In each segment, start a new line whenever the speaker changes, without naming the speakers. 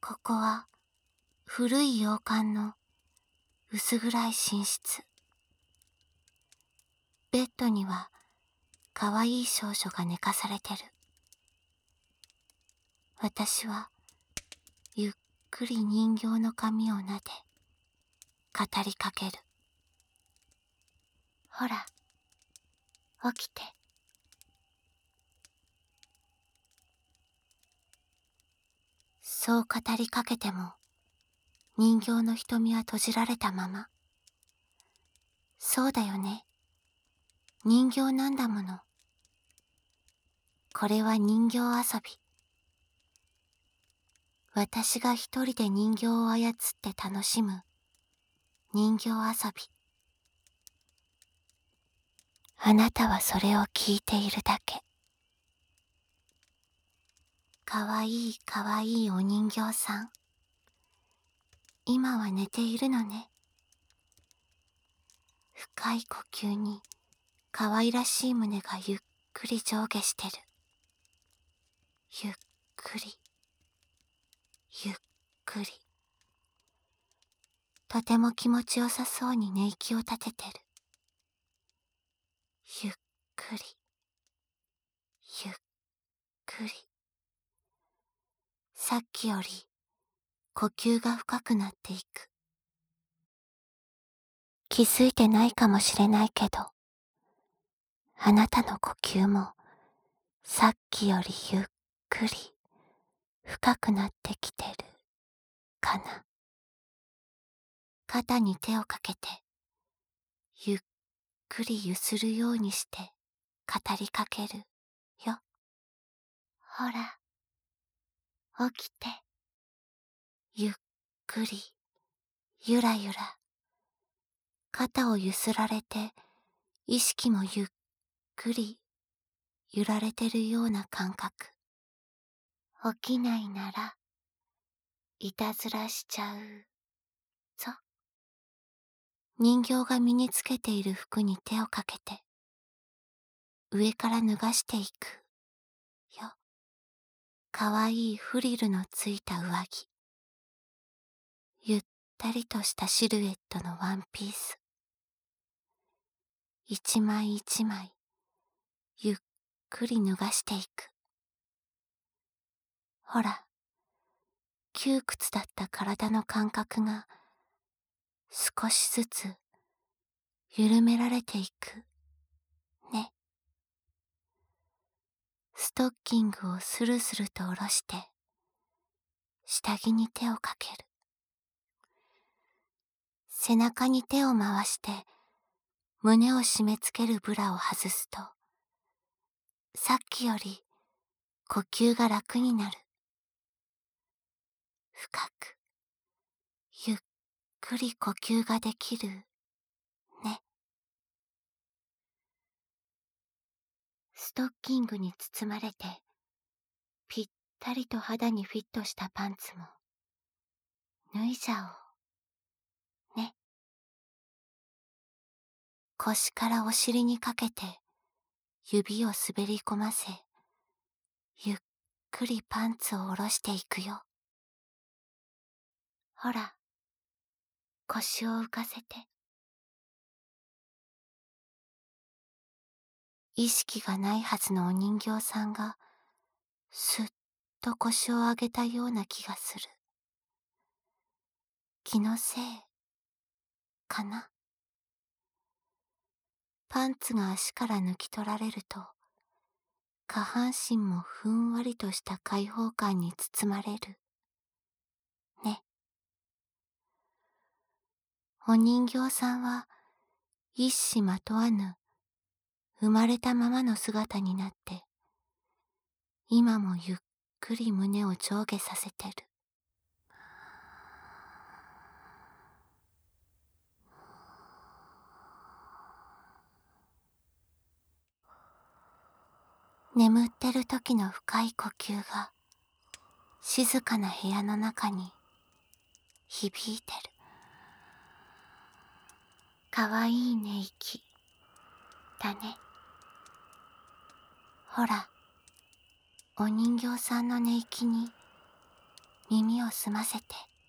ここは古い洋館の薄暗い寝室。ベッドには可愛い少女が寝かされてる。私はゆっくり人形の髪を撫で語りかける。ほら、起きて。そう語りかけても人形の瞳は閉じられたまま。そうだよね。人形なんだもの。これは人形遊び。私が一人で人形を操って楽しむ人形遊び。あなたはそれを聞いているだけ。かわいいかわいいお人形さん。今は寝ているのね。深い呼吸に可愛らしい胸がゆっくり上下してる。ゆっくり、ゆっくり。とても気持ちよさそうに寝息を立ててる。ゆっくり、ゆっくり。さっきより呼吸が深くなっていく。気づいてないかもしれないけど、あなたの呼吸もさっきよりゆっくり深くなってきてるかな。肩に手をかけてゆっくりゆするようにして語りかけるよ。ほら、起きて。ゆっくり、ゆらゆら。肩をゆすられて、意識もゆっくり揺られてるような感覚。起きないなら、いたずらしちゃうぞ。人形が身につけている服に手をかけて、上から脱がしていくよ。かわいいフリルのついた上着。ゆったりとしたシルエットのワンピース。一枚一枚、ゆっくり脱がしていく。ほら、窮屈だった体の感覚が少しずつ緩められていくね。ストッキングをスルスルと下ろして下着に手をかける。背中に手を回して胸を締め付けるブラを外すと、さっきより呼吸が楽になる。深く、ゆっくり呼吸ができるね。ストッキングに包まれてぴったりと肌にフィットしたパンツも脱いじゃおうね。腰からお尻にかけて指を滑り込ませ、ゆっくりパンツを下ろしていくよ。ほら、腰を浮かせて。意識がないはずのお人形さんがすっと腰を上げたような気がする。気のせいかな。パンツが足から抜き取られると、下半身もふんわりとした開放感に包まれるね。お人形さんは一糸まとわぬ生まれたままの姿になって、今もゆっくり胸を上下させてる。眠ってる時の深い呼吸が静かな部屋の中に響いてる。かわいい寝息だね。ほら、お人形さんの寝息に耳を澄ませて。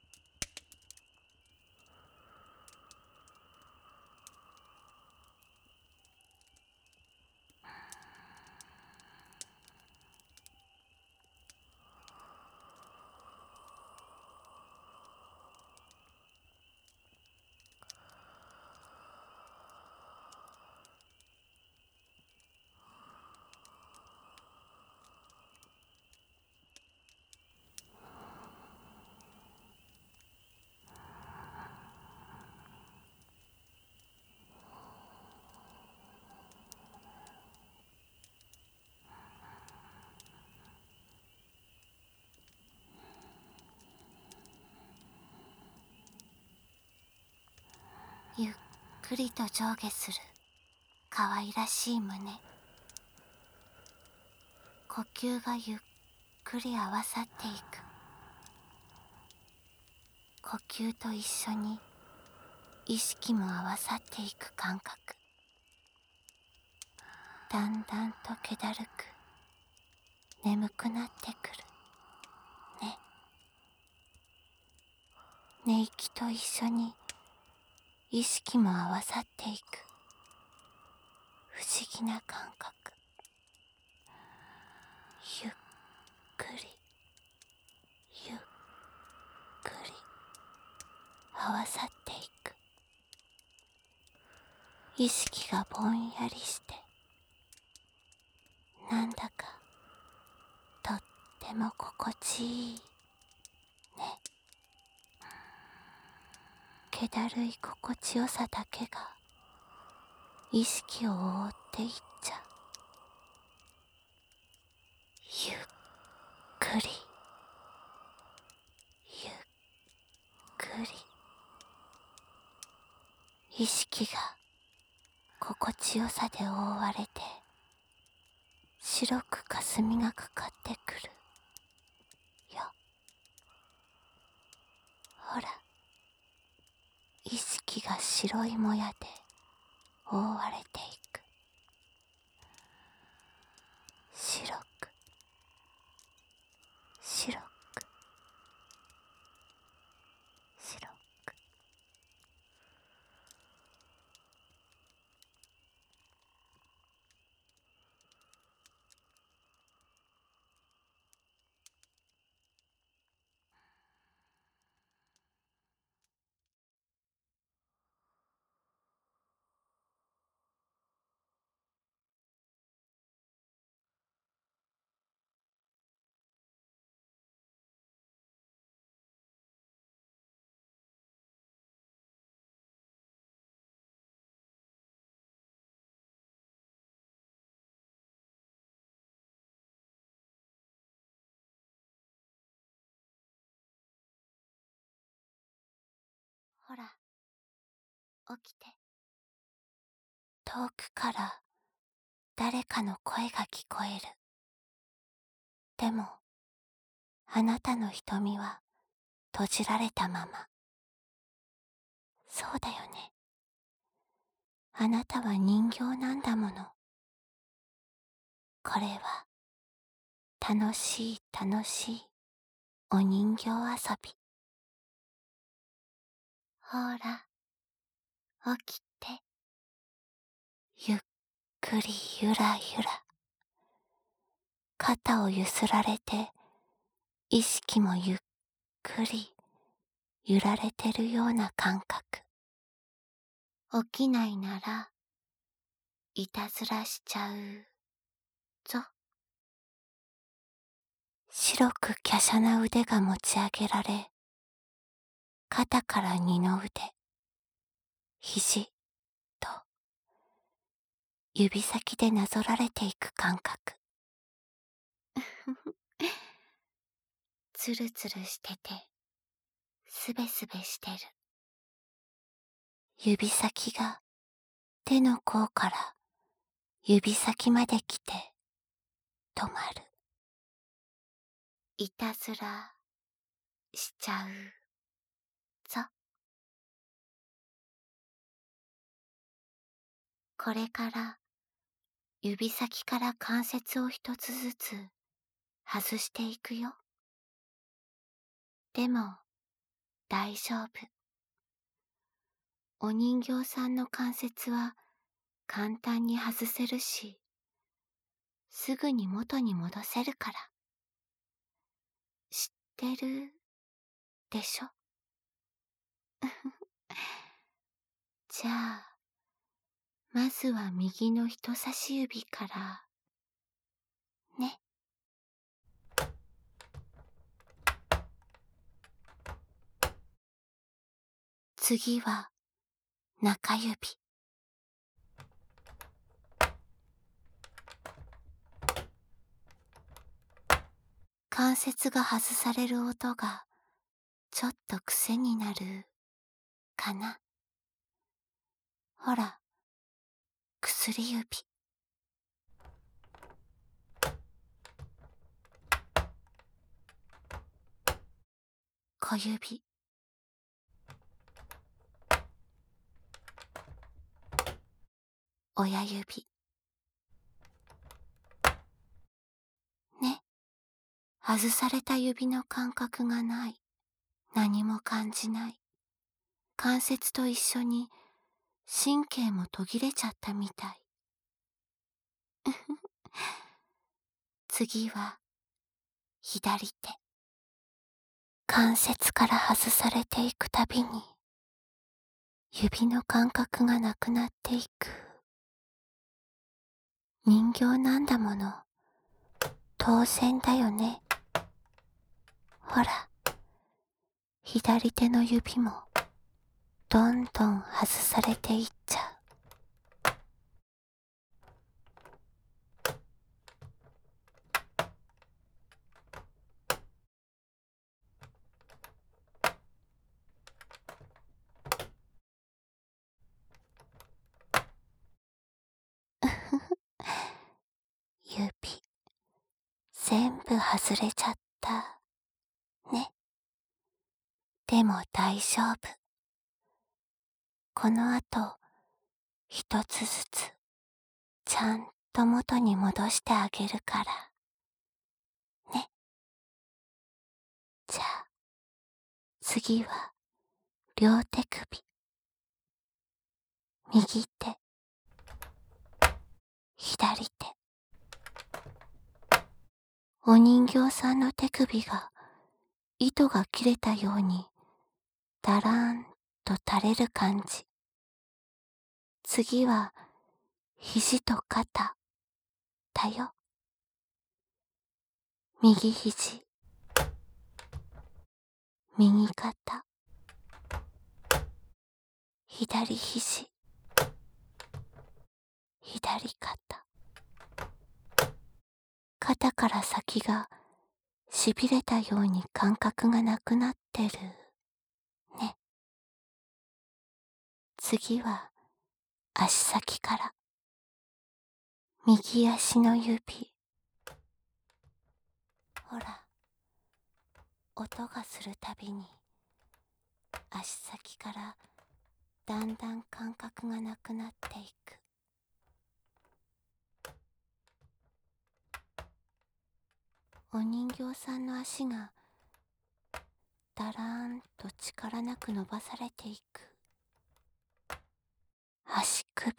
ゆっくりと上下する可愛らしい胸。呼吸がゆっくり合わさっていく。呼吸と一緒に意識も合わさっていく感覚。だんだんと気だるく眠くなってくるね。寝息と一緒に意識も合わさっていく不思議な感覚。ゆっくりゆっくり合わさっていく。意識がぼんやりしてなんだかとっても心地いいね。気だるい心地よさだけが意識を覆っていっちゃう。ゆっくりゆっくり意識が心地よさで覆われて白く霞がかかってくるよ。ほら、意識が白いもやで覆われていく。白く白く白く。ほら、起きて。遠くから誰かの声が聞こえる。でも、あなたの瞳は閉じられたまま。そうだよね。あなたは人形なんだもの。これは楽しい楽しいお人形遊び。ほら、起きて。ゆっくりゆらゆら。肩をゆすられて、意識もゆっくり揺られてるような感覚。起きないなら、いたずらしちゃうぞ。白く華奢な腕が持ち上げられ、肩から二の腕、肘と指先でなぞられていく感覚。つるつるしてて、すべすべしてる。指先が手の甲から指先まで来て止まる。いたずらしちゃうぞ。これから指先から関節を一つずつ外していくよ。 でも大丈夫。お人形さんの関節は簡単に外せるし、すぐに元に戻せるから。知ってるでしょ？じゃあ、まずは右の人差し指からね。次は中指。関節が外される音がちょっと癖になるかな。ほら、薬指。小指。親指。ね、外された指の感覚がない。何も感じない。関節と一緒に神経も途切れちゃったみたい。次は左手。関節から外されていくたびに指の感覚がなくなっていく。人形なんだもの。当然だよね。ほら、左手の指もどんどん外されていっちゃう。指、全部外れちゃった。ね。でも大丈夫。この後、一つずつ、ちゃんと元に戻してあげるから。ね。じゃあ、次は、両手首。右手、左手。お人形さんの手首が糸が切れたようにだらーんと垂れる感じ。次は肘と肩だよ。右肘、右肩、左肘、左肩。肩から先がしびれたように感覚がなくなってるね。次は足先から。右足の指。ほら、音がするたびに足先からだんだん感覚がなくなっていく。お人形さんの足がだらーんと力なく伸ばされていく。足首、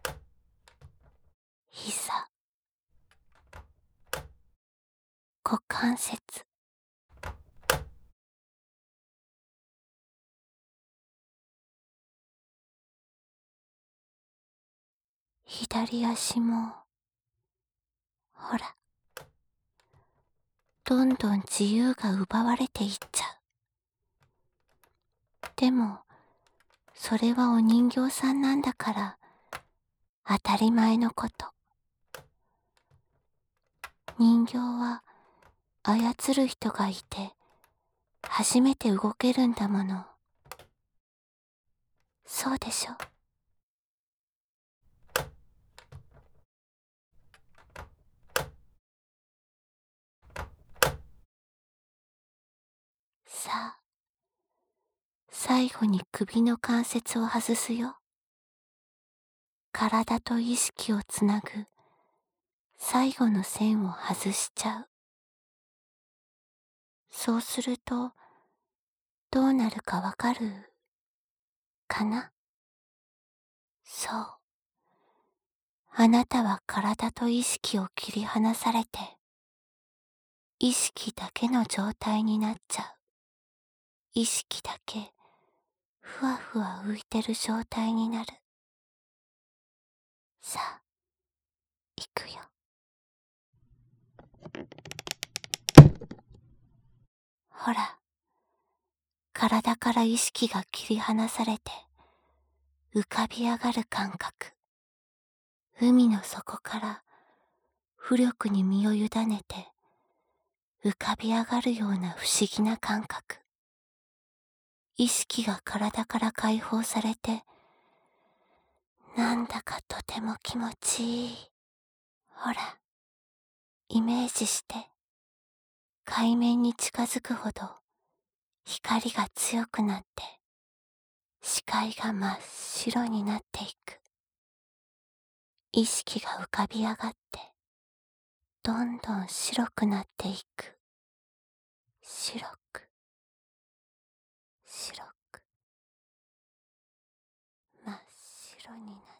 膝、股関節。左足も、ほら、どんどん自由が奪われていっちゃう。でも、それはお人形さんなんだから、当たり前のこと。人形は操る人がいて、初めて動けるんだもの。そうでしょ？さあ、最後に首の関節を外すよ。体と意識をつなぐ最後の線を外しちゃう。そうすると、 どうなるかわかるかな？そう。あなたは体と意識を切り離されて、意識だけの状態になっちゃう。意識だけ、ふわふわ浮いてる状態になる。さあ、行くよ。ほら、体から意識が切り離されて、浮かび上がる感覚。海の底から浮力に身を委ねて、浮かび上がるような不思議な感覚。意識が体から解放されて、なんだかとても気持ちいい。ほら、イメージして、海面に近づくほど光が強くなって、視界が真っ白になっていく。意識が浮かび上がって、どんどん白くなっていく。白く、白く、真っ白になる。